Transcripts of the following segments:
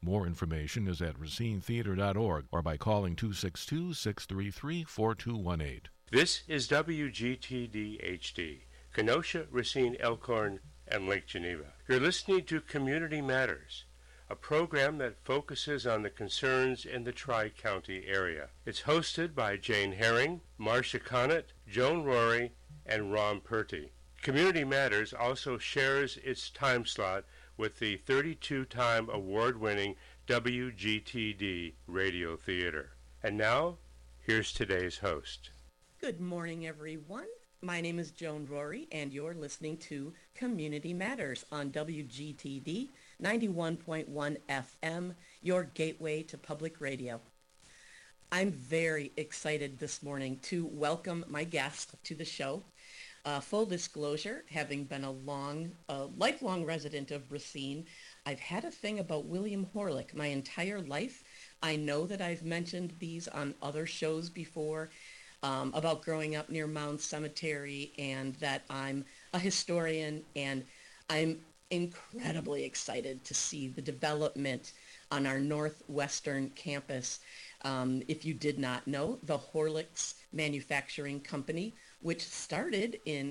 More information is at racinetheater.org or by calling 262-633-4218. This is WGTD HD, Kenosha, Racine, Elkhorn, and Lake Geneva. You're listening to Community Matters, a program that focuses on the concerns in the Tri-County area. It's hosted by Jane Herring, Marcia Connett, Joan Rory, and Ron Purty. Community Matters also shares its time slot with the 32-time award-winning WGTD Radio Theater. And now, here's today's host. Good morning, everyone. My name is Joan Rory, and you're listening to Community Matters on WGTD 91.1 FM, your gateway to public radio. I'm very excited this morning to welcome my guest to the show. Full disclosure, having been a lifelong resident of Racine, I've had a thing about William Horlick my entire life. I know that I've mentioned these on other shows before, about growing up near Mound Cemetery, and that I'm a historian, and I'm incredibly excited to see the development on our northwestern campus. If you did not know, the Horlicks Manufacturing Company, which started in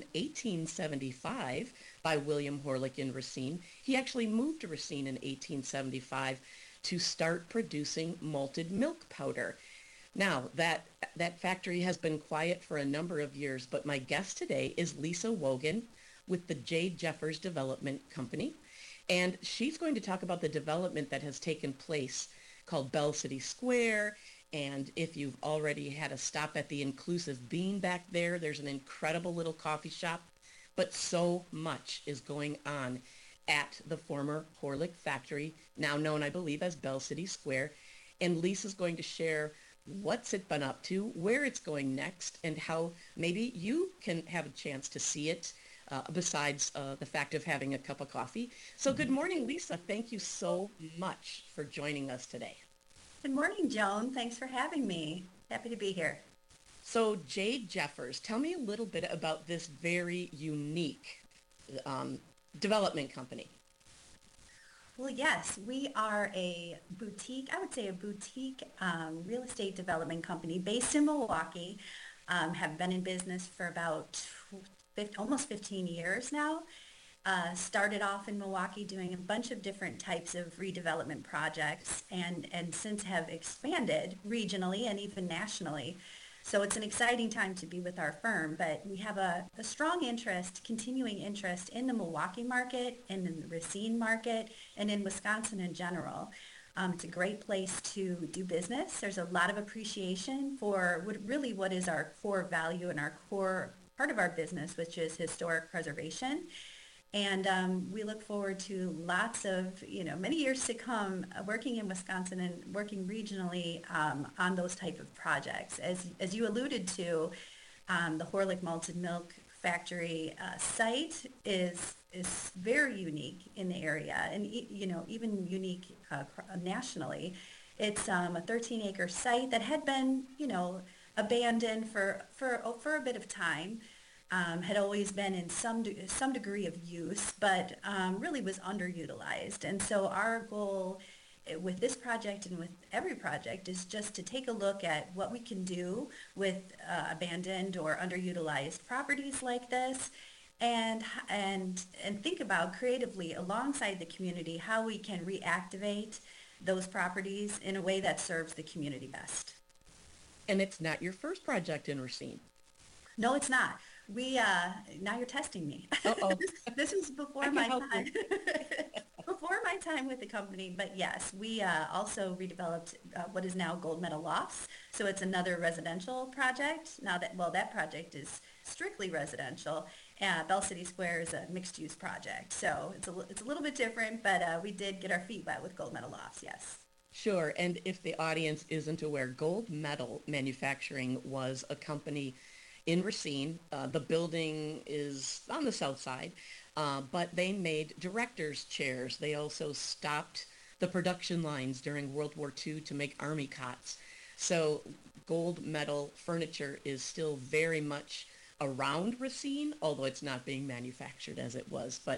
1875 by William Horlick in Racine. He actually moved to Racine in 1875 to start producing malted milk powder. Now, that factory has been quiet for a number of years, but my guest today is Lisa Wogan with the J. Jeffers Development Company, and she's going to talk about the development that has taken place called Bell City Square. And if you've already had a stop at the Inclusive Bean back there, there's an incredible little coffee shop. But so much is going on at the former Horlick factory, now known, I believe, as Bell City Square. And Lisa's going to share what's it been up to, where it's going next, and how maybe you can have a chance to see it, besides the fact of having a cup of coffee. So good morning, Lisa. Thank you so much for joining us today. Good morning, Joan. Thanks for having me. Happy to be here. So J. Jeffers, tell me a little bit about this very unique development company. Well, yes, we are a boutique, I would say a boutique real estate development company based in Milwaukee, have been in business for about almost 15 years now. Started off in Milwaukee doing a bunch of different types of redevelopment projects and since have expanded regionally and even nationally. So it's an exciting time to be with our firm, but we have a strong interest, continuing interest in the Milwaukee market and in the Racine market and in Wisconsin in general. It's a great place to do business. There's a lot of appreciation for what is our core value and our core part of our business, which is historic preservation. And we look forward to lots of, many years to come working in Wisconsin and working regionally on those type of projects. As you alluded to, the Horlick Malted Milk Factory site is very unique in the area, and even unique nationally. It's a 13-acre site that had been, abandoned for a bit of time. Had always been in some degree of use, but really was underutilized. And so our goal with this project and with every project is just to take a look at what we can do with abandoned or underutilized properties like this, and think about creatively alongside the community how we can reactivate those properties in a way that serves the community best. And it's not your first project in Racine. No, it's not. Now you're testing me. This was before my time. Before my time with the company, but yes, we also redeveloped what is now Gold Medal Lofts. So it's another residential project. Now that project is strictly residential. Bell City Square is a mixed-use project. So it's a little bit different, but we did get our feet wet with Gold Medal Lofts, yes. Sure, and if the audience isn't aware, Gold Medal Manufacturing was a company in Racine. The building is on the south side, but they made directors' chairs. They also stopped the production lines during World War II to make army cots. So Gold Medal furniture is still very much around Racine, although it's not being manufactured as it was. But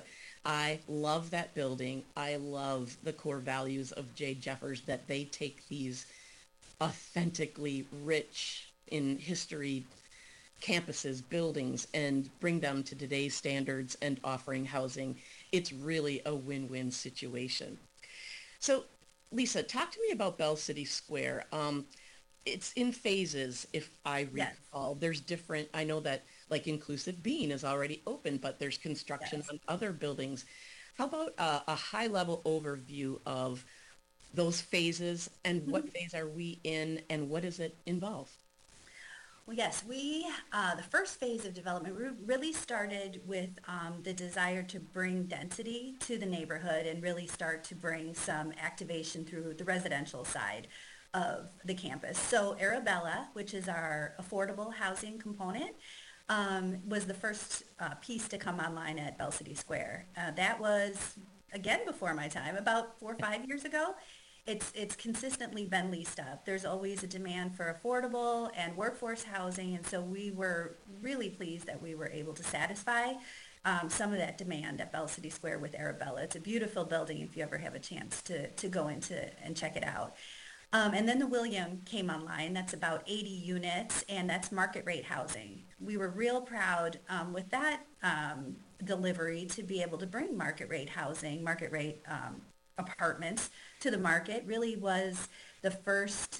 I love that building. I love the core values of Jay Jeffers, that they take these authentically rich in history campuses, buildings, and bring them to today's standards and offering housing. It's really a win-win situation. So, Lisa, talk to me about Bell City Square. It's in phases, if I recall. Yes. There's different, I know that like Inclusive Bean is already open, but there's construction on other buildings. How about a high-level overview of those phases, and what phase are we in, and what does it involve? Well, yes, the first phase of development really started with the desire to bring density to the neighborhood and really start to bring some activation through the residential side of the campus. So Arabella, which is our affordable housing component, was the first piece to come online at Bell City Square. That was, again, before my time, about 4 or 5 years ago. It's consistently been leased up. There's always a demand for affordable and workforce housing, and so we were really pleased that we were able to satisfy some of that demand at Bell City Square with Arabella. It's a beautiful building if you ever have a chance to go into and check it out. And then the William came online. That's about 80 units, and that's market rate housing. We were real proud with that delivery to be able to bring market rate housing, market rate apartments to the market. Really was the first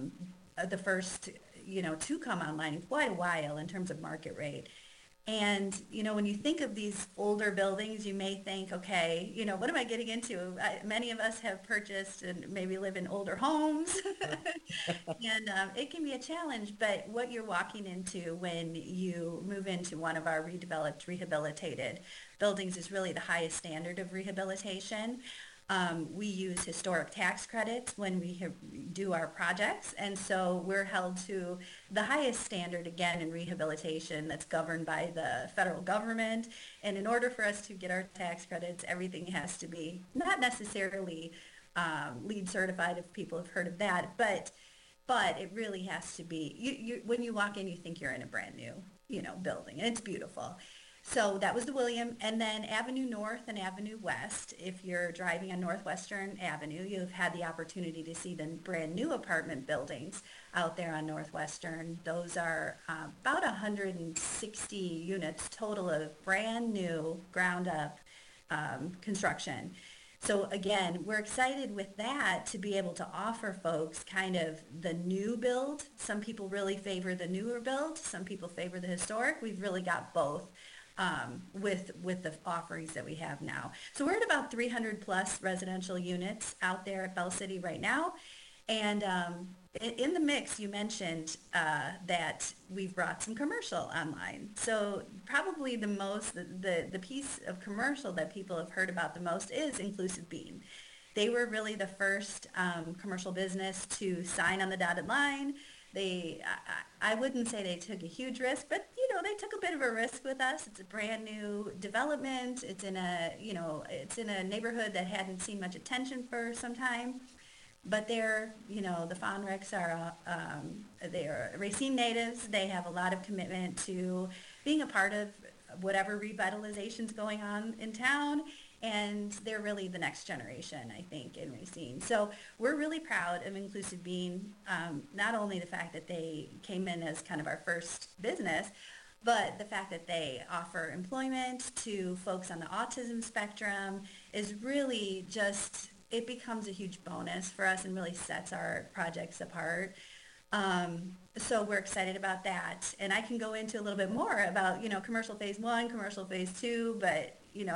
to come online in quite a while in terms of market rate. And, when you think of these older buildings, you may think, okay, what am I getting into? Many of us have purchased and maybe live in older homes, and it can be a challenge. But what you're walking into when you move into one of our redeveloped, rehabilitated buildings is really the highest standard of rehabilitation. We use historic tax credits when we do our projects, and so we're held to the highest standard, again, in rehabilitation that's governed by the federal government. And in order for us to get our tax credits, everything has to be not necessarily LEED certified, if people have heard of that, but it really has to be, when you walk in, you think you're in a brand new, building, and it's beautiful. So that was the William, and then Avenue North and Avenue West. If you're driving on Northwestern Avenue, you've had the opportunity to see the brand new apartment buildings out there on Northwestern. Those are about 160 units total of brand new, ground up construction. So again, we're excited with that to be able to offer folks kind of the new build. Some people really favor the newer build. Some people favor the historic. We've really got both. With the offerings that we have now. So we're at about 300 plus residential units out there at Bell City right now. And in the mix, you mentioned that we've brought some commercial online. So probably the piece of commercial that people have heard about the most is Inclusive Bean. They were really the first commercial business to sign on the dotted line. I wouldn't say they took a huge risk, but they took a bit of a risk with us. It's a brand new development. It's in a neighborhood that hadn't seen much attention for some time. But they're, the Fonrichs they're Racine natives. They have a lot of commitment to being a part of whatever revitalization's going on in town. And they're really the next generation, I think, in Racine. So we're really proud of Inclusive Bean, not only the fact that they came in as kind of our first business, but the fact that they offer employment to folks on the autism spectrum is really just, it becomes a huge bonus for us and really sets our projects apart. So we're excited about that. And I can go into a little bit more about, commercial phase 1, commercial phase 2, but,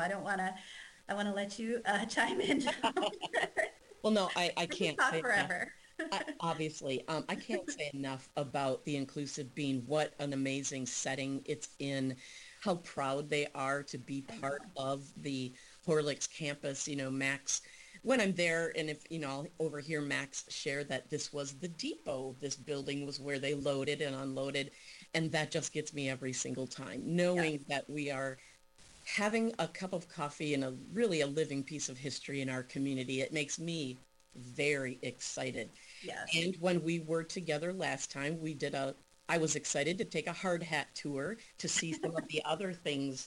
I want to let you chime in. Well, no, I can't talk say forever. Obviously, I can't say enough about the Inclusive Bean. What an amazing setting it's in. How proud they are to be part of the Horlicks campus. Max, when I'm there, and if, I'll overhear Max share that this was the depot. This building was where they loaded and unloaded. And that just gets me every single time, knowing that we are having a cup of coffee and really a living piece of history in our community. It makes me very excited. Yes. And when we were together last time, I was excited to take a hard hat tour to see some of the other things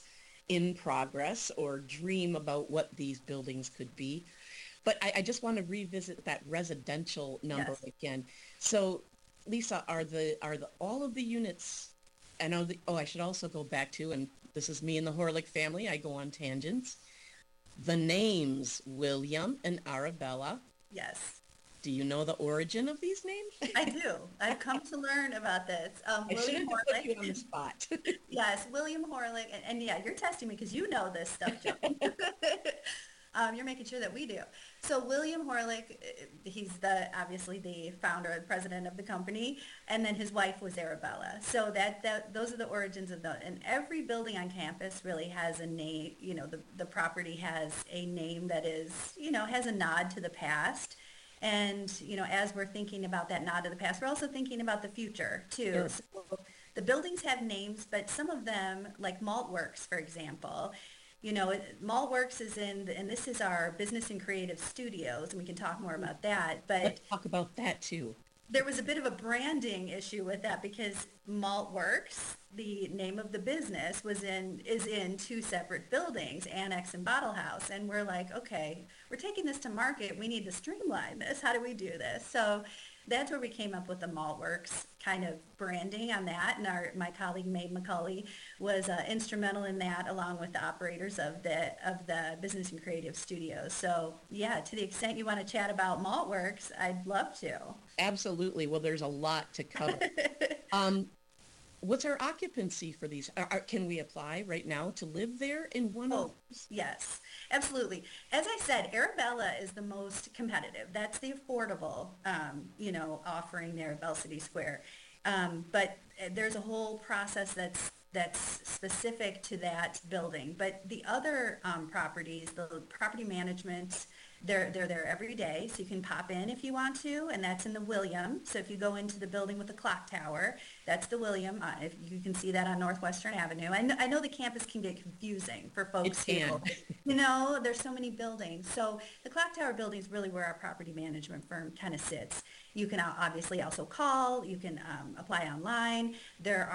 in progress or dream about what these buildings could be. But I just want to revisit that residential number Yes. again. So, Lisa, are the all of the units? I know I should also go back to, and this is me and the Horlick family. I go on tangents. The names William and Arabella. Yes. Do you know the origin of these names? I do. I've come to learn about this. I William shouldn't have put you on the Horlick. spot. Yes, William Horlick. And yeah, you're testing me because you know this stuff, Joe. You're making sure that we do. So William Horlick, he's obviously the founder and president of the company, and then his wife was Arabella. So those are the origins of and every building on campus really has a name. The property has a name that is, has a nod to the past. And, as we're thinking about that nod to the past, we're also thinking about the future too. Sure. So the buildings have names, but some of them, like Maltworks, for example, Maltworks is and this is our business and creative studios, and we can talk more about that. But Let's talk about that too. there was a bit of a branding issue with that because Maltworks, the name of the business, is in two separate buildings, Annex and Bottle House. And we're like, okay, we're taking this to market. We need to streamline this. How do we do this? So that's where we came up with the Maltworks kind of branding on that. And my colleague Mae McCulley was instrumental in that, along with the operators of the Business and Creative Studios. So yeah, to the extent you want to chat about Maltworks, I'd love to. Absolutely. Well, there's a lot to cover. What's our occupancy for these? Can we apply right now to live there in one of Oh, yes, absolutely. As I said, Arabella is the most competitive. That's the affordable, offering there at Bell City Square. But there's a whole process that's specific to that building. But the other properties, the property management, they're there every day, so you can pop in if you want to, and that's in the William. So if you go into the building with the clock tower, that's the William. If you can see that on Northwestern Avenue. I know the campus can get confusing for folks It can. who, there's so many buildings. So the clock tower building is really where our property management firm kind of sits. You can obviously also call. You can apply online. There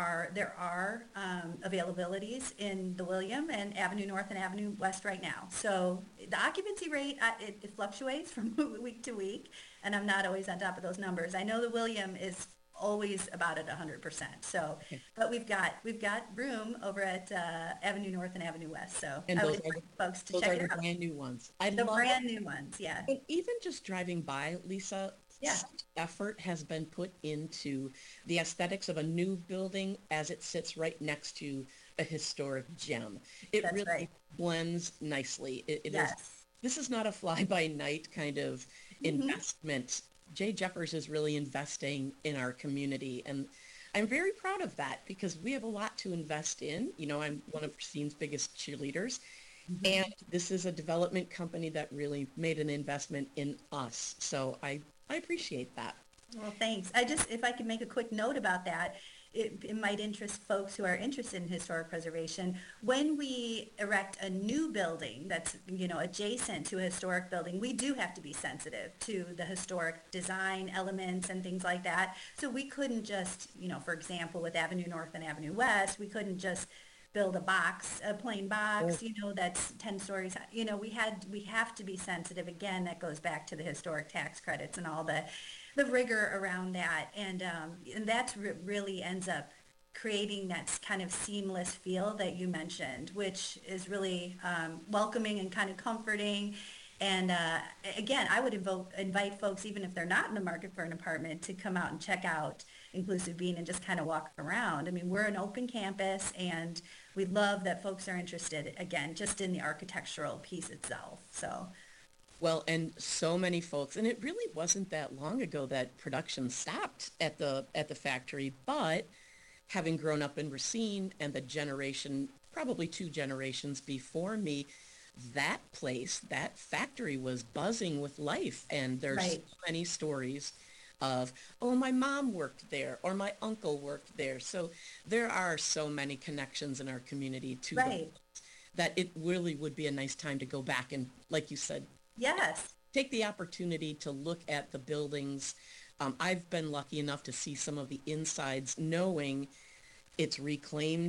are availabilities in the William and Avenue North and Avenue West right now. So the occupancy rate, it fluctuates from week to week, and I'm not always on top of those numbers. I know the William is always about at 100%. So, but we've got room over at Avenue North and Avenue West. So And I those would are encourage folks to those check are it the out. brand new ones. I The love brand new ones, yeah. And even just driving by, Lisa, Yeah. such effort has been put into the aesthetics of a new building as it sits right next to a historic gem. It That's really right. blends nicely. It is. Yes. This is not a fly-by-night kind of investment. Jay Jeffers is really investing in our community, and I'm very proud of that because we have a lot to invest in. I'm one of Racine's biggest cheerleaders, and this is a development company that really made an investment in us. So I appreciate that. Well, thanks. If I could make a quick note about that, it might interest folks who are interested in historic preservation. When we erect a new building that's, adjacent to a historic building, we do have to be sensitive to the historic design elements and things like that. So we couldn't just, for example, with Avenue North and Avenue West, we couldn't just build a plain box, that's 10 stories. We have to be sensitive. Again, that goes back to the historic tax credits and all the rigor around that. And that's really ends up creating that kind of seamless feel that you mentioned, which is really welcoming and kind of comforting. And again, I would invite folks, even if they're not in the market for an apartment, to come out and check out Inclusive Bean and just kind of walk around. I mean, we're an open campus, and we love that folks are interested, again, just in the architectural piece itself. So. Well, and so many folks, and it really wasn't that long ago that production stopped at the factory, but having grown up in Racine and the generation, probably 2 generations before me, that place, that factory was buzzing with life. And there's Right. so many stories of, oh, my mom worked there or my uncle worked there. So there are so many connections in our community to Right. that it really would be a nice time to go back and, like you said, Yes. take the opportunity to look at the buildings. I've been lucky enough to see some of the insides, knowing it's reclaimed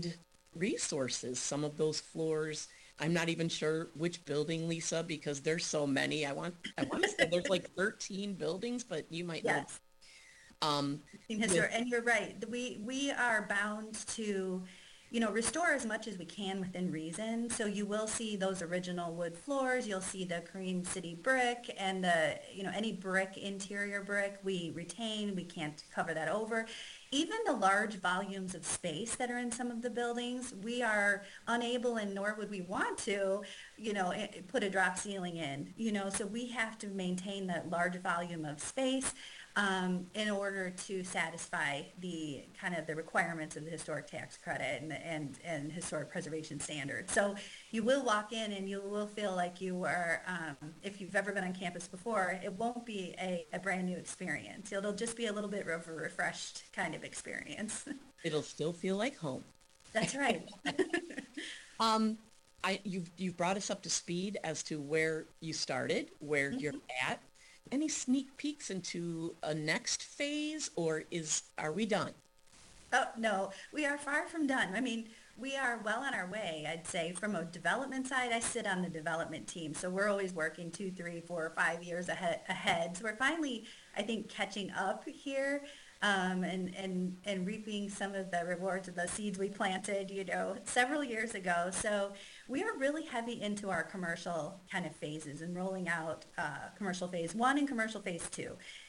resources. Some of those floors, I'm not even sure which building, Lisa, because there's so many. I want to say there's like 13 buildings, but you might know. Yes. With, And you're right. We are bound to, restore as much as we can within reason. So you will see those original wood floors. You'll see the Kareem City brick and any brick, interior brick we retain. We can't cover that over. Even the large volumes of space that are in some of the buildings, we are unable, and nor would we want to, put a drop ceiling in, so we have to maintain that large volume of space in order to satisfy the kind of the requirements of the historic tax credit and historic preservation standards. So you will walk in and you will feel like you are, if you've ever been on campus before, it won't be a brand new experience. It'll just be a little bit of a refreshed kind of experience. it'll still feel like home. That's right. You've brought us up to speed as to where you started, where you're at. Any sneak peeks into a next phase, or are we done? Oh, no, we are far from done. I mean, we are well on our way, I'd say. From a development side, I sit on the development team, so we're always working 2, 3, 4, 5 years ahead. So we're finally, I think, catching up here, and reaping some of the rewards of the seeds we planted, several years ago. So we are really heavy into our commercial kind of phases and rolling out commercial phase 1 and commercial phase 2.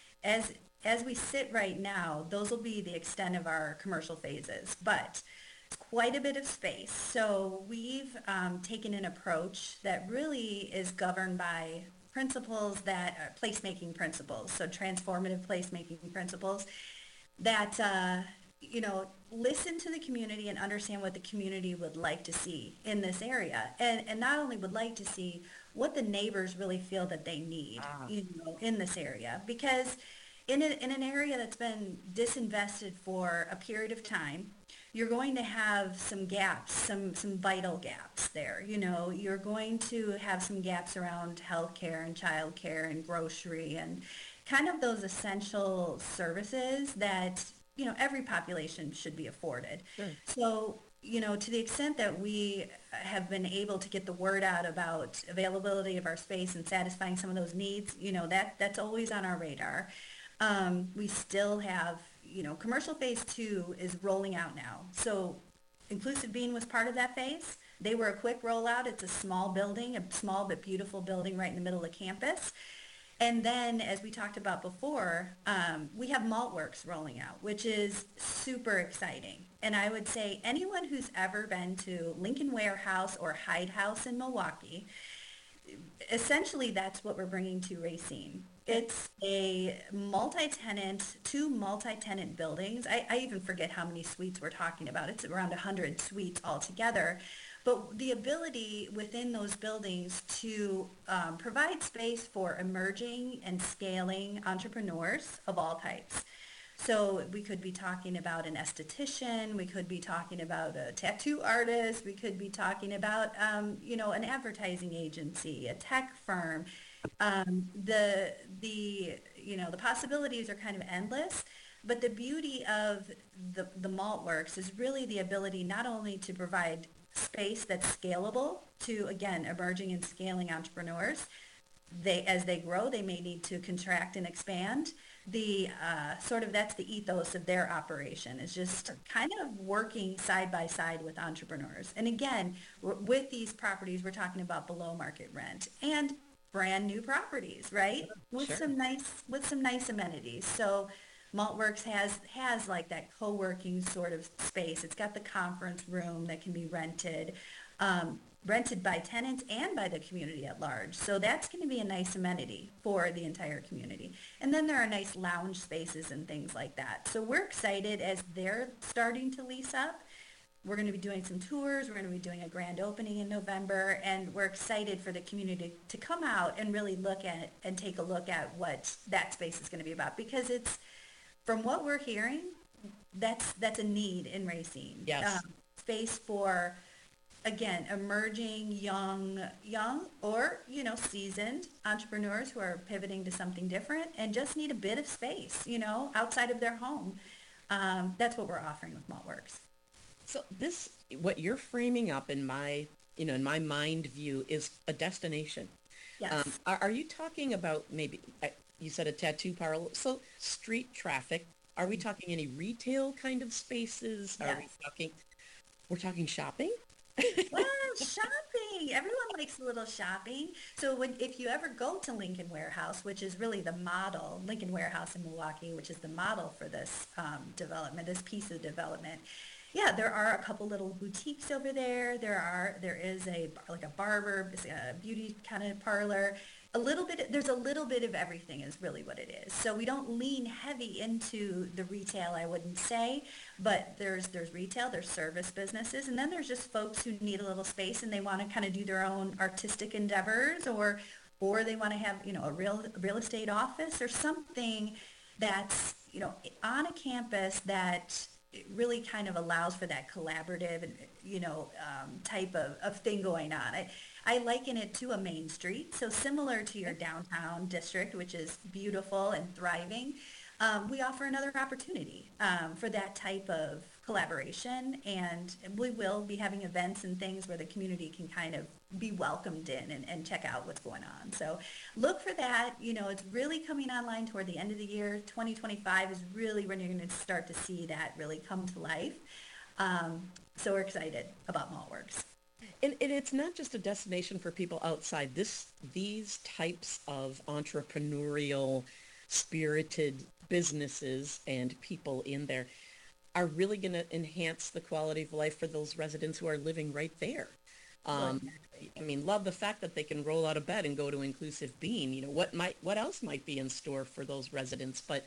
As we sit right now, those will be the extent of our commercial phases, but it's quite a bit of space. So we've taken an approach that really is governed by principles that are placemaking principles, so transformative placemaking principles that, listen to the community and understand what the community would like to see in this area. And not only would like to see, what the neighbors really feel that they need, in this area. Because in an area that's been disinvested for a period of time, you're going to have some gaps, some vital gaps there. You're going to have some gaps around healthcare and childcare and grocery and kind of those essential services that, every population should be afforded. Sure. So, to the extent that we have been able to get the word out about availability of our space and satisfying some of those needs, that's always on our radar. We still have, commercial phase 2 is rolling out now. So Inclusive Bean was part of that phase. They were a quick rollout. It's a small building, a small but beautiful building right in the middle of campus. And then, as we talked about before, we have Maltworks rolling out, which is super exciting. And I would say anyone who's ever been to Lincoln Warehouse or Hyde House in Milwaukee, essentially that's what we're bringing to Racine. It's a two multi-tenant buildings. I even forget how many suites we're talking about. It's around 100 suites altogether. But the ability within those buildings to provide space for emerging and scaling entrepreneurs of all types. So we could be talking about an esthetician, we could be talking about a tattoo artist, we could be talking about, an advertising agency, a tech firm. The possibilities are kind of endless. But the beauty of the Maltworks is really the ability not only to provide space that's scalable to, again, emerging and scaling entrepreneurs. As they grow, they may need to contract and expand. That's the ethos of their operation, is just kind of working side by side with entrepreneurs. And again, with these properties, we're talking about below market rent and brand new properties, right? With Sure. some nice amenities. So Maltworks has like that co-working sort of space. It's got the conference room that can be rented by tenants and by the community at large. So that's going to be a nice amenity for the entire community. And then there are nice lounge spaces and things like that. So we're excited as they're starting to lease up. We're going to be doing some tours. We're going to be doing a grand opening in November. And we're excited for the community to come out and really look at and take a look at what that space is going to be about. Because it's, from what we're hearing, that's a need in Racine. Yes. Space for, again, emerging young or, seasoned entrepreneurs who are pivoting to something different and just need a bit of space, outside of their home. That's what we're offering with Maltworks. So this, what you're framing up in my, in my mind view is a destination. Yes. Are you talking about maybe, you said a tattoo parlor, so street traffic? Are we talking any retail kind of spaces? Are we Yes. talking, we're talking shopping? Well, shopping. Everyone likes a little shopping. So if you ever go to Lincoln Warehouse, which is really the model, Lincoln Warehouse in Milwaukee, which is the model for this development, this piece of development, yeah, there are a couple little boutiques over there. There is like a barber, a beauty kind of parlor. There's a little bit of everything is really what it is. So we don't lean heavy into the retail, I wouldn't say, but there's retail, there's service businesses, and then there's just folks who need a little space and they want to kind of do their own artistic endeavors, or they want to have, a real estate office or something that's, on a campus that it really kind of allows for that collaborative and type of thing going on. I liken it to a main street, so similar to your downtown district, which is beautiful and thriving. We offer another opportunity for that type of collaboration, and we will be having events and things where the community can kind of be welcomed in and check out what's going on. So look for that. It's really coming online toward the end of the year. 2025 is really when you're going to start to see that really come to life. So we're excited about Maltworks. And it's not just a destination for people outside. These types of entrepreneurial, spirited businesses and people in there are really going to enhance the quality of life for those residents who are living right there. Love the fact that they can roll out of bed and go to Inclusive Bean. What else might be in store for those residents? But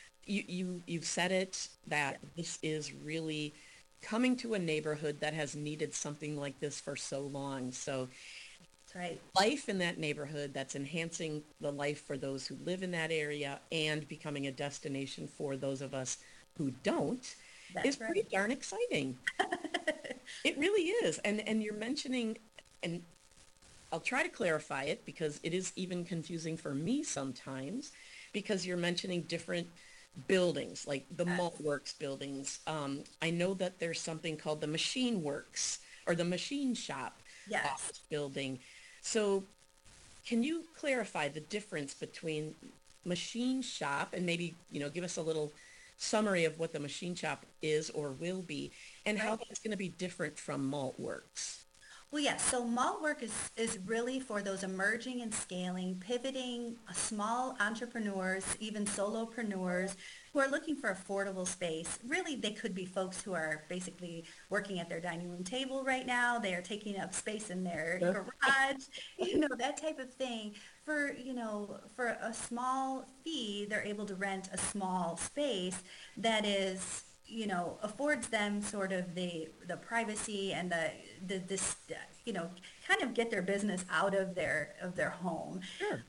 you've said it, that this is really coming to a neighborhood that has needed something like this for so long. So That's right. life in that neighborhood that's enhancing the life for those who live in that area and becoming a destination for those of us who don't is pretty darn exciting. It really is. And you're mentioning, and I'll try to clarify it because it is even confusing for me sometimes, because you're mentioning different buildings, like the Maltworks buildings. I know that there's something called the Machine Works or the Machine Shop office building. So can you clarify the difference between Machine Shop and maybe, give us a little summary of what the Machine Shop is or will be, and how that's going to be different from Maltworks? Well, yes. So Maltwork is really for those emerging and scaling, pivoting small entrepreneurs, even solopreneurs who are looking for affordable space. Really, they could be folks who are basically working at their dining room table right now. They are taking up space in their garage, that type of thing. For a small fee, they're able to rent a small space that is, affords them sort of the privacy and this kind of get their business out of their home. Sure.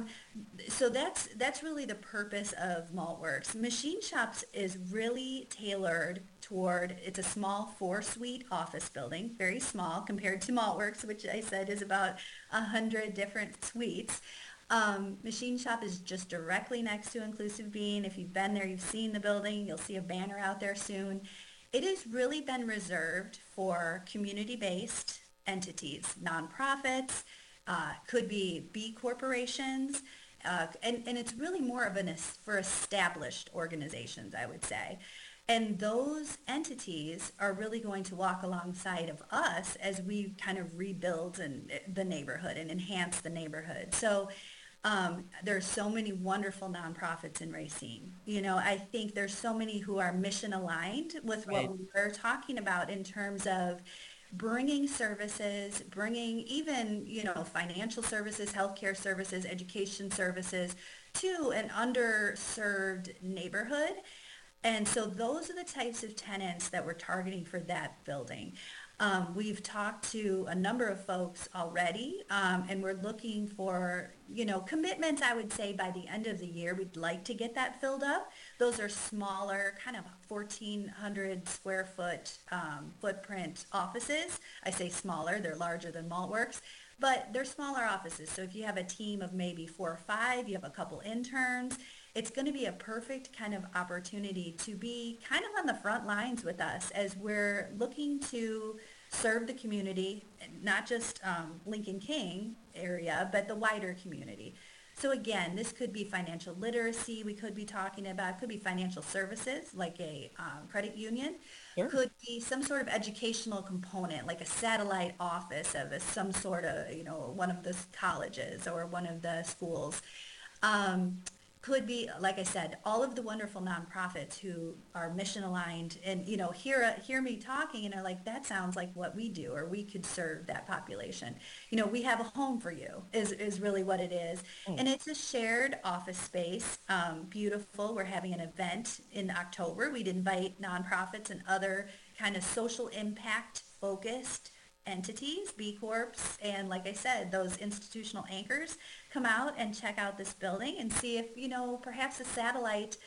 So that's really the purpose of Maltworks. Machine Shops is really tailored toward, it's a small 4-suite office building, very small compared to Maltworks, which I said is about 100 different suites. Machine Shop is just directly next to Inclusive Bean. If you've been there, you've seen the building. You'll see a banner out there soon. It has really been reserved for community-based entities, nonprofits, could be B corporations, and it's really more of for established organizations, I would say. And those entities are really going to walk alongside of us as we kind of rebuild the neighborhood and enhance the neighborhood. So there's so many wonderful nonprofits in Racine. I think there's so many who are mission aligned with what we're talking about in terms of bringing services, bringing even, financial services, healthcare services, education services to an underserved neighborhood. And so those are the types of tenants that we're targeting for that building. We've talked to a number of folks already, and we're looking for, commitments, I would say, by the end of the year. We'd like to get that filled up. Those are smaller, kind of 1,400 square foot footprint offices. I say smaller, they're larger than Maltworks, but they're smaller offices. So if you have a team of maybe 4 or 5, you have a couple interns, it's going to be a perfect kind of opportunity to be kind of on the front lines with us as we're looking to serve the community, not just Lincoln King area, but the wider community. So again, this could be financial literacy. We could be talking about, could be financial services like a credit union. Sure. Could be some sort of educational component like a satellite office of some sort of, one of the colleges or one of the schools. Could be, like I said, all of the wonderful nonprofits who are mission aligned and, hear me talking and are like, that sounds like what we do, or we could serve that population. We have a home for you is really what it is. And it's a shared office space, beautiful. We're having an event in October. We'd invite nonprofits and other kind of social impact focused entities, B Corps, and like I said, those institutional anchors come out and check out this building and see if, perhaps a satellite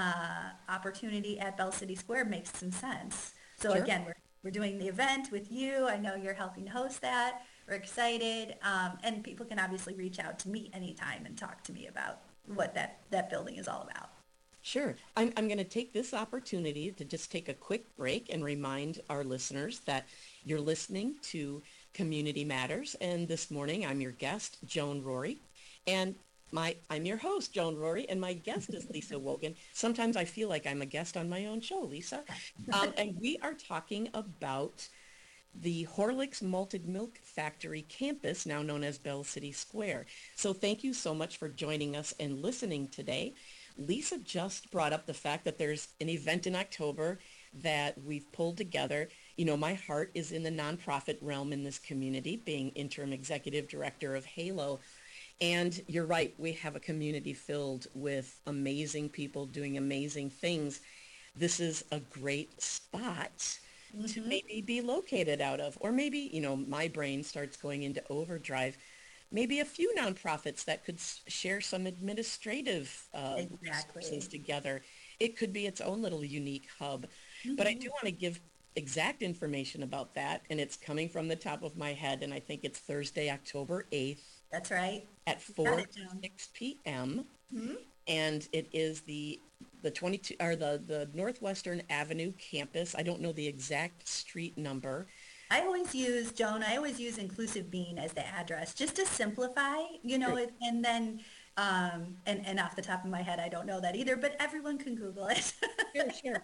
opportunity at Bell City Square makes some sense. So Sure. again, we're doing the event with you. I know you're helping host that. We're excited. And people can obviously reach out to me anytime and talk to me about what that building is all about. Sure. I'm going to take this opportunity to just take a quick break and remind our listeners that you're listening to Community Matters. And this morning, I'm your guest, Joan Rory. And I'm your host, Joan Rory, and my guest is Lisa Wogan. Sometimes I feel like I'm a guest on my own show, Lisa. And we are talking about the Horlicks Malted Milk Factory campus, now known as Bell City Square. So thank you so much for joining us and listening today. Lisa just brought up the fact that there's an event in October that we've pulled together. My heart is in the nonprofit realm in this community, being interim executive director of HALO. And you're right, we have a community filled with amazing people doing amazing things. This is a great spot to maybe be located out of. Or maybe, my brain starts going into overdrive. Maybe a few nonprofits that could share some administrative resources together. It could be its own little unique hub. But I do want to give exact information about that, and it's coming from the top of my head, and I think it's Thursday, October 8th. That's right. At 4 to 6 p.m. And it is the 22 or the Northwestern Avenue campus. I don't know the exact street number. I always use Inclusive Bean as the address just to simplify, Great. and then and off the top of my head, I don't know that either, but everyone can Google it. Sure.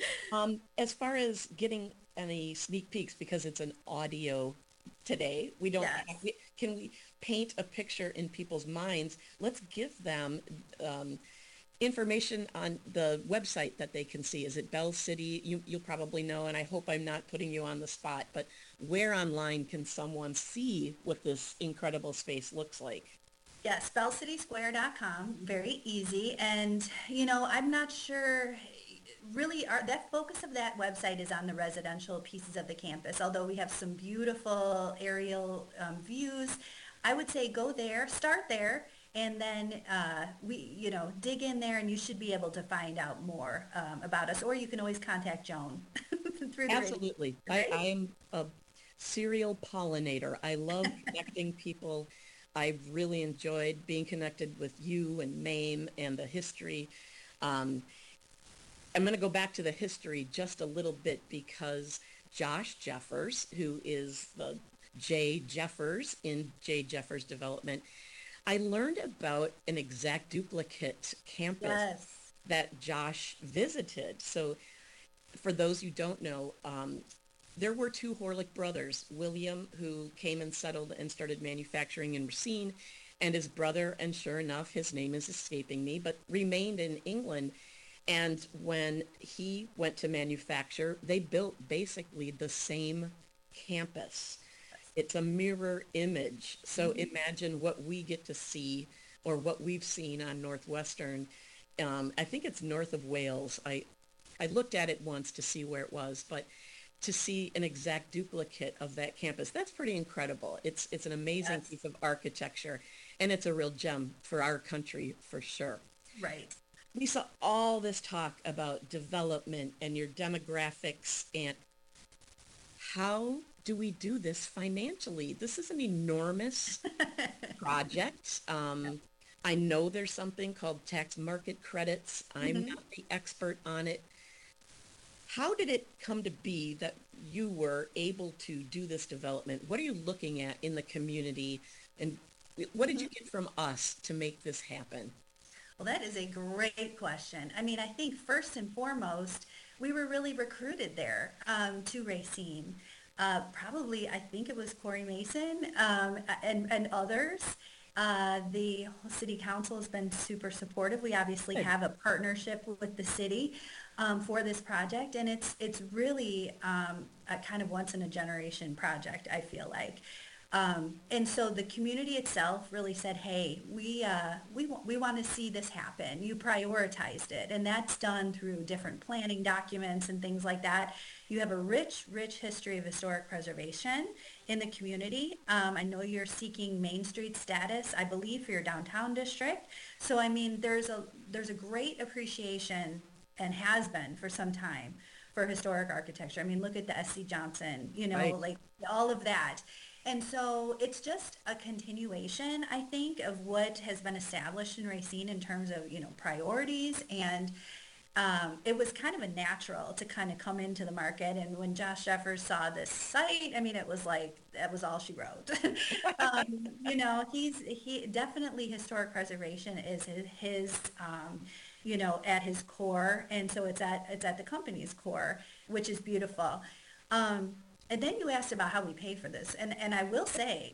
As far as getting any sneak peeks, because it's an audio today, we don't Yes. can we paint a picture in people's minds? Let's give them information on the website that they can see. Is it Bell City? You'll probably know, and I hope I'm not putting you on the spot, but where online can someone see what this incredible space looks like? Yes, bellcitysquare.com, very easy. And, I'm not sure, really, that focus of that website is on the residential pieces of the campus, although we have some beautiful aerial views. I would say go there, start there, and then dig in there, and you should be able to find out more about us. Or you can always contact Joan through the Absolutely. radio. I am a serial pollinator. I love connecting people. I've really enjoyed being connected with you and MAME and the history. I'm going to go back to the history just a little bit because Josh Jeffers, who is the Jay Jeffers in Jay Jeffers Development, I learned about an exact duplicate campus that Josh visited. So for those who don't know, there were two Horlick brothers, William, who came and settled and started manufacturing in Racine, and his brother, and sure enough, his name is escaping me, but remained in England. And when he went to manufacture, they built basically the same campus. It's a mirror image. So imagine what we get to see or what we've seen on Northwestern. I think it's north of Wales. I looked at it once to see where it was, but to see an exact duplicate of that campus, that's pretty incredible. It's an amazing piece of architecture, and it's a real gem for our country for sure. Right. Lisa, all this talk about development and your demographics, and how do we do this financially? This is an enormous project. I know there's something called tax market credits. I'm not the expert on it. How did it come to be that you were able to do this development? What are you looking at in the community, and what did you get from us to make this happen? Well, that is a great question. I mean, I think first and foremost, we were really recruited there to Racine. Probably, I think it was Corey Mason and others. The city council has been super supportive. We obviously have a partnership with the city for this project, and it's really a kind of once in a generation project, I feel like. And so the community itself really said, hey, we want to see this happen. You prioritized it. And that's done through different planning documents and things like that. You have a rich history of historic preservation in the community. I know you're seeking Main Street status, I believe, for your downtown district. So, I mean, there's a great appreciation, and has been for some time, for historic architecture. I mean, look at the S.C. Johnson, Right. like all of that. And so it's just a continuation, I think, of what has been established in Racine in terms of, priorities. And it was kind of a natural to kind of come into the market. And when Josh Jeffers saw this site, I mean, it was like, that was all she wrote. He definitely, historic preservation is his at his core. And so it's at the company's core, which is beautiful. And then you asked about how we pay for this. And I will say,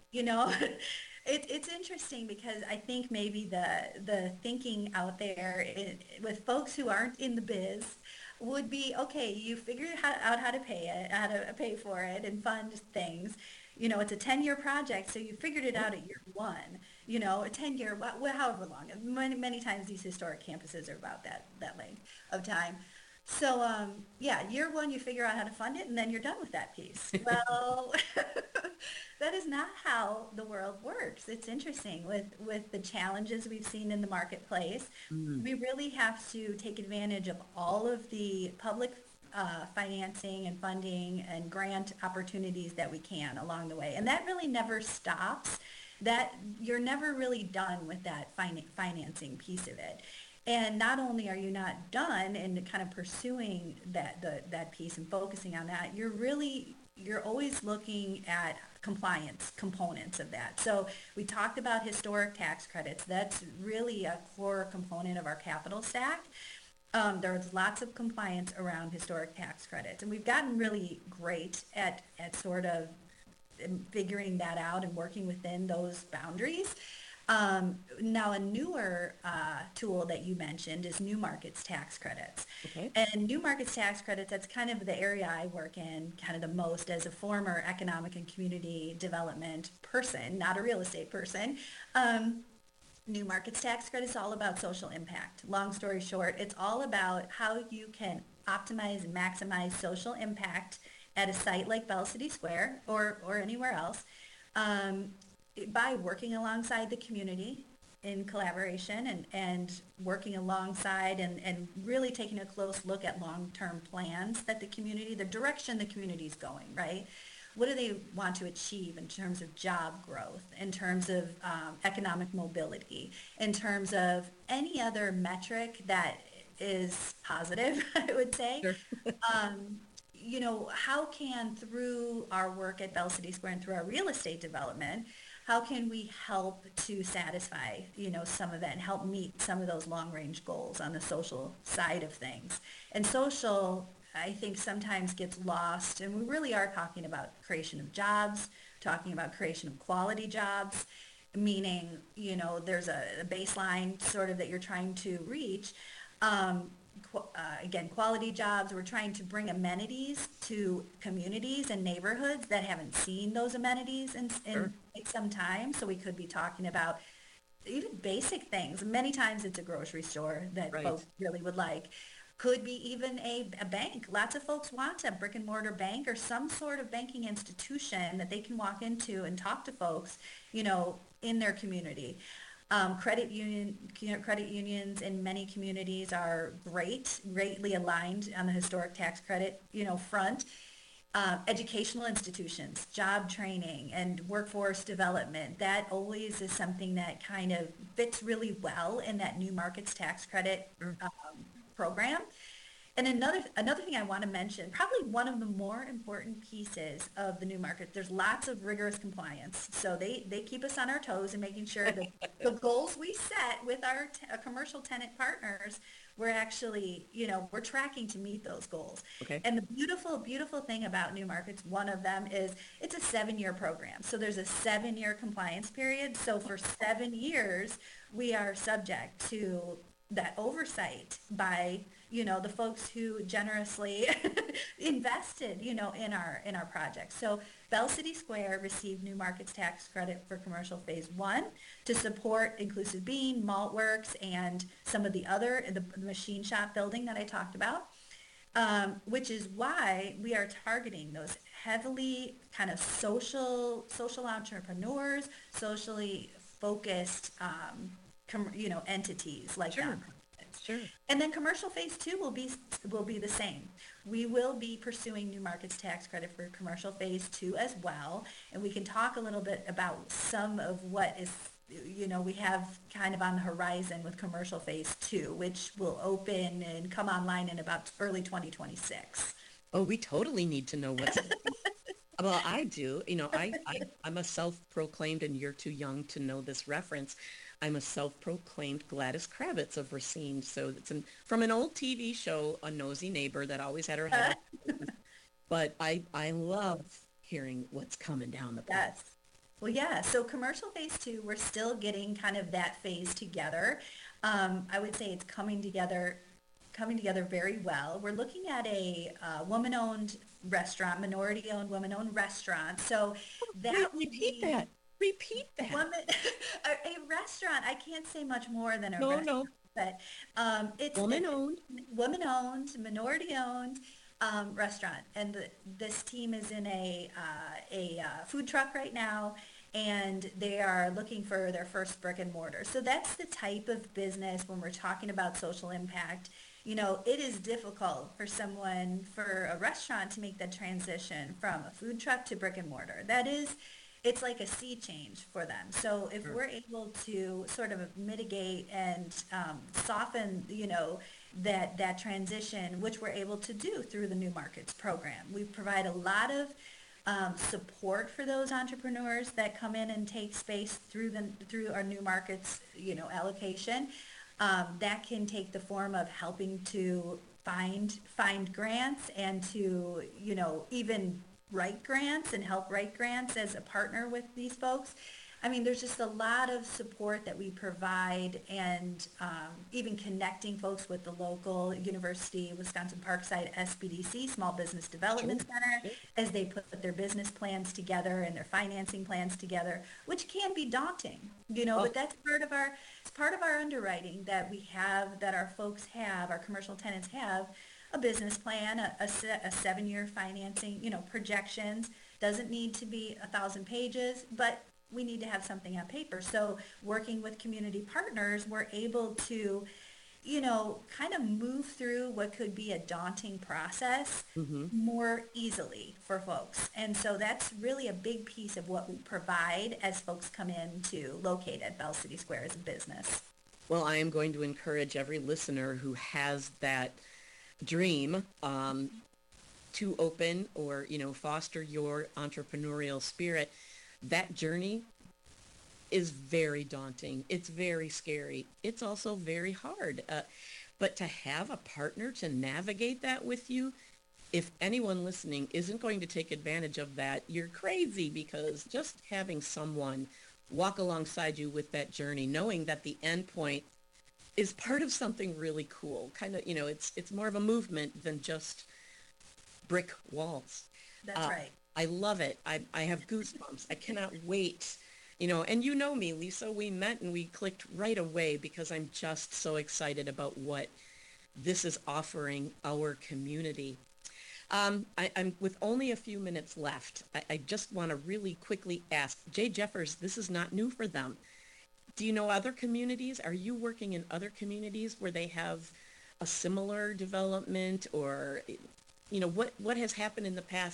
it's interesting because I think maybe the thinking out there with folks who aren't in the biz would be, okay, you figured out how to pay it, how to pay for it and fund things. It's a 10-year project, so you figured it out at year one. A 10-year, however long. Many times these historic campuses are about that length of time. So, year one, you figure out how to fund it, and then you're done with that piece. Well, that is not how the world works. It's interesting with the challenges we've seen in the marketplace. We really have to take advantage of all of the public financing and funding and grant opportunities that we can along the way. And that really never stops. That you're never really done with that financing piece of it. And not only are you not done in kind of pursuing that piece and focusing on that, you're always looking at compliance components of that. So we talked about historic tax credits. That's really a core component of our capital stack. There's lots of compliance around historic tax credits, and we've gotten really great at sort of figuring that out and working within those boundaries. Now, a newer tool that you mentioned is New Markets tax credits. Okay. And New Markets tax credits, that's kind of the area I work in kind of the most as a former economic and community development person, not a real estate person. New Markets tax credit is all about social impact. Long story short, it's all about how you can optimize and maximize social impact at a site like Bell City Square or anywhere else by working alongside the community in collaboration and working alongside and really taking a close look at long-term plans that the direction the community is going, right? What do they want to achieve in terms of job growth, in terms of economic mobility, in terms of any other metric that is positive, I would say. Sure. How can, through our work at Bell City Square and through our real estate development, how can we help to satisfy, some of that and help meet some of those long-range goals on the social side of things? And social, I think, sometimes gets lost, and we really are talking about creation of jobs, talking about creation of quality jobs, meaning, there's a baseline sort of that you're trying to reach. Again, quality jobs. We're trying to bring amenities to communities and neighborhoods that haven't seen those amenities in Sure. quite some time. So we could be talking about even basic things. Many times it's a grocery store that Right. folks really would like. Could be even a bank. Lots of folks want a brick and mortar bank or some sort of banking institution that they can walk into and talk to folks, in their community. Credit unions in many communities are greatly aligned on the historic tax credit, front. Educational institutions, job training, and workforce development. That always is something that kind of fits really well in that new markets tax credit program. And another thing I want to mention, probably one of the more important pieces of the new market, there's lots of rigorous compliance. So they keep us on our toes and making sure that the goals we set with our commercial tenant partners, we're actually, we're tracking to meet those goals. Okay. And the beautiful, beautiful thing about new markets, one of them is it's a 7-year program. So there's a 7-year compliance period. So for 7 years, we are subject to that oversight by the folks who generously invested in our project. So Bell City Square received New Markets tax credit for commercial phase 1 to support Inclusive Bean, Maltworks, and some of the machine shop building that I talked about, which is why we are targeting those heavily kind of social entrepreneurs, socially focused entities like Sure. that. Sure. And then commercial phase 2 will be the same. We will be pursuing New Markets tax credit for commercial phase 2 as well, and we can talk a little bit about some of what is we have kind of on the horizon with commercial phase 2, which will open and come online in about early 2026. Oh, we totally need to know what's well, I do. I'm a self-proclaimed, and you're too young to know this reference. I'm a self-proclaimed Gladys Kravitz of Racine. So it's from an old TV show, A Nosy Neighbor, that always had her head. But I love hearing what's coming down the pipe. Yes. Well, yeah. So commercial phase 2, we're still getting kind of that phase together. I would say it's coming together very well. We're looking at a woman-owned restaurant, minority-owned, woman-owned restaurant. So that Repeat that. A restaurant. I can't say much more than a restaurant. No. But it's Woman-owned, minority-owned restaurant, and this team is in a food truck right now, and they are looking for their first brick and mortar. So that's the type of business when we're talking about social impact. It is difficult for a restaurant to make that transition from a food truck to brick and mortar. It's like a sea change for them. So if we're able to sort of mitigate and soften, that transition, which we're able to do through the New Markets program, we provide a lot of support for those entrepreneurs that come in and take space through our New Markets, allocation. That can take the form of helping to find grants and to, even write grants and help write grants as a partner with these folks. I mean, there's just a lot of support that we provide, and even connecting folks with the local University Wisconsin Parkside SBDC, Small Business Development Center, as they put their business plans together and their financing plans together, which can be daunting, but that's part of our underwriting that we have, that our folks have, our commercial tenants have, a business plan, a 7-year financing, projections. Doesn't need to be 1,000 pages, but we need to have something on paper. So working with community partners, we're able to, kind of move through what could be a daunting process more easily for folks. And so that's really a big piece of what we provide as folks come in to locate at Bell City Square as a business. Well, I am going to encourage every listener who has that dream to open or, foster your entrepreneurial spirit. That journey is very daunting. It's very scary. It's also very hard. But to have a partner to navigate that with you, if anyone listening isn't going to take advantage of that, you're crazy, because just having someone walk alongside you with that journey, knowing that the end point is part of something really cool. Kind of, it's more of a movement than just brick walls. That's right. I love it. I have goosebumps. I cannot wait. And me, Lisa, we met and we clicked right away because I'm just so excited about what this is offering our community. I'm with only a few minutes left. I just want to really quickly ask, Jay Jeffers, this is not new for them. Do you know other communities? Are you working in other communities where they have a similar development, or, what has happened in the past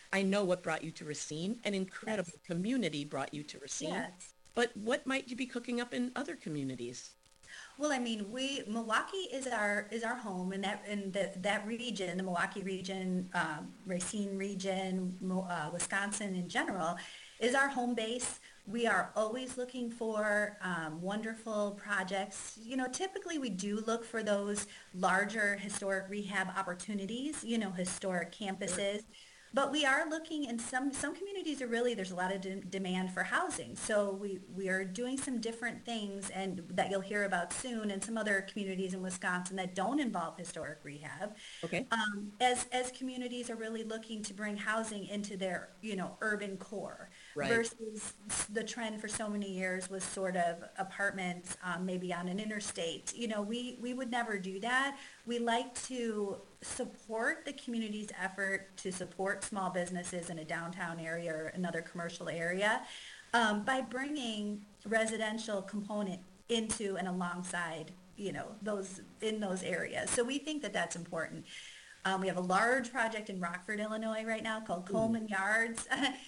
I know what brought you to Racine. An incredible community brought you to Racine. Yes. But what might you be cooking up in other communities? Well, I mean, Milwaukee is our home, and that region, the Milwaukee region, Racine region, Wisconsin in general, is our home base. We are always looking for wonderful projects. Typically we do look for those larger historic rehab opportunities, historic campuses. But we are looking in some communities there's a lot of demand for housing. So we are doing some different things and that you'll hear about soon in some other communities in Wisconsin that don't involve historic rehab. Okay. As communities are really looking to bring housing into their, urban core. Right. Versus the trend for so many years was sort of apartments, maybe on an interstate. We would never do that. We like to support the community's effort to support small businesses in a downtown area or another commercial area by bringing residential component into and alongside, those areas. So we think that that's important. We have a large project in Rockford, Illinois right now called Coleman Yards.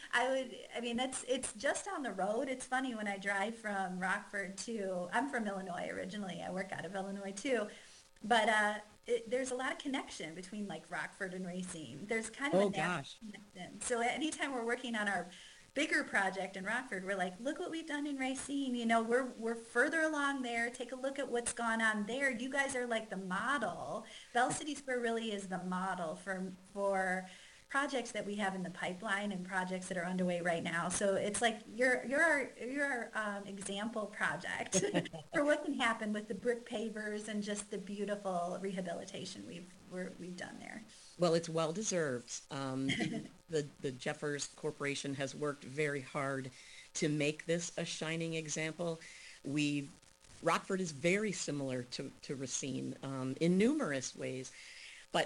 It's just on the road. It's funny when I drive from Rockford I'm from Illinois originally. I work out of Illinois too. But there's a lot of connection between like Rockford and Racine. There's kind of a natural connection. So anytime we're working on our bigger project in Rockford, we're like, look what we've done in Racine. We're further along there. Take a look at what's gone on there. You guys are like the model. Bell City Square really is the model for projects that we have in the pipeline and projects that are underway right now. So it's like you're our example project for what can happen with the brick pavers and just the beautiful rehabilitation we've done there. Well, it's well deserved. The Jeffers Corporation has worked very hard to make this a shining example. Rockford is very similar to Racine in numerous ways, but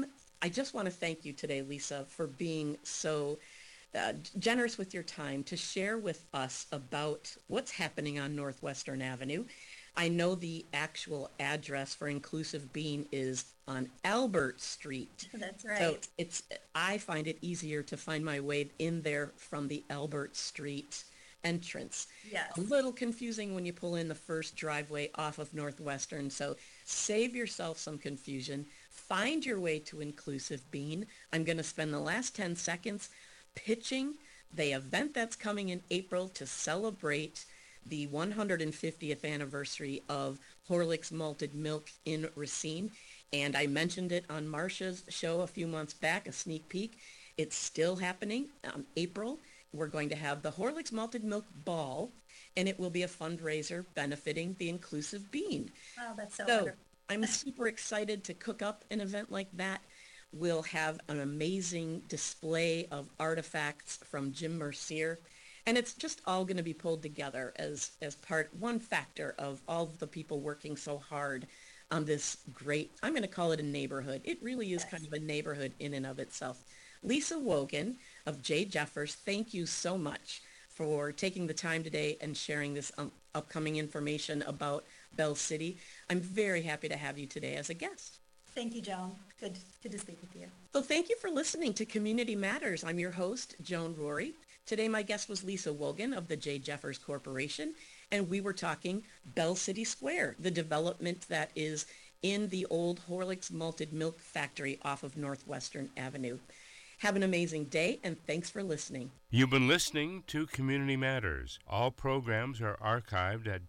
I just want to thank you today, Lisa, for being so generous with your time to share with us about what's happening on Northwestern Avenue. I know the actual address for Inclusive Bean is on Albert Street. That's right. So I find it easier to find my way in there from the Albert Street entrance. Yes. A little confusing when you pull in the first driveway off of Northwestern, so save yourself some confusion. Find your way to Inclusive Bean. I'm going to spend the last 10 seconds pitching the event that's coming in April to celebrate the 150th anniversary of Horlicks Malted Milk in Racine. And I mentioned it on Marcia's show a few months back, a sneak peek. It's still happening. April, we're going to have the Horlicks Malted Milk Ball, and it will be a fundraiser benefiting the Inclusive Bean. Oh, that's so wonderful. I'm super excited to cook up an event like that. We'll have an amazing display of artifacts from Jim Mercier. And it's just all going to be pulled together as one factor of all of the people working so hard on this great, I'm going to call it a neighborhood. It really is kind of a neighborhood in and of itself. Lisa Wogan of J. Jeffers, thank you so much for taking the time today and sharing this upcoming information about Bell City. I'm very happy to have you today as a guest. Thank you, Joan. Good to speak with you. So thank you for listening to Community Matters. I'm your host, Joan Rory. Today my guest was Lisa Wogan of the J. Jeffers Corporation, and we were talking Bell City Square, the development that is in the old Horlicks Malted Milk Factory off of Northwestern Avenue. Have an amazing day, and thanks for listening. You've been listening to Community Matters. All programs are archived at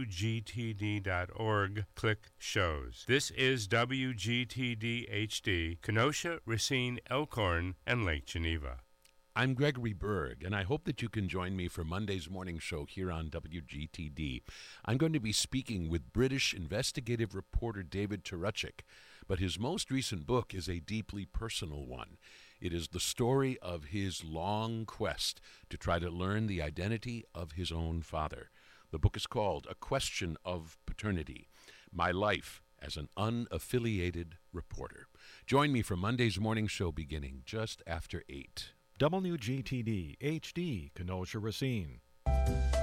wgtd.org. Click Shows. This is WGTD HD, Kenosha, Racine, Elkhorn, and Lake Geneva. I'm Gregory Berg, and I hope that you can join me for Monday's morning show here on WGTD. I'm going to be speaking with British investigative reporter David Turuchik, but his most recent book is a deeply personal one. It is the story of his long quest to try to learn the identity of his own father. The book is called A Question of Paternity: My Life as an Unaffiliated Reporter. Join me for Monday's morning show beginning just after 8. WGTD HD, Kenosha, Racine.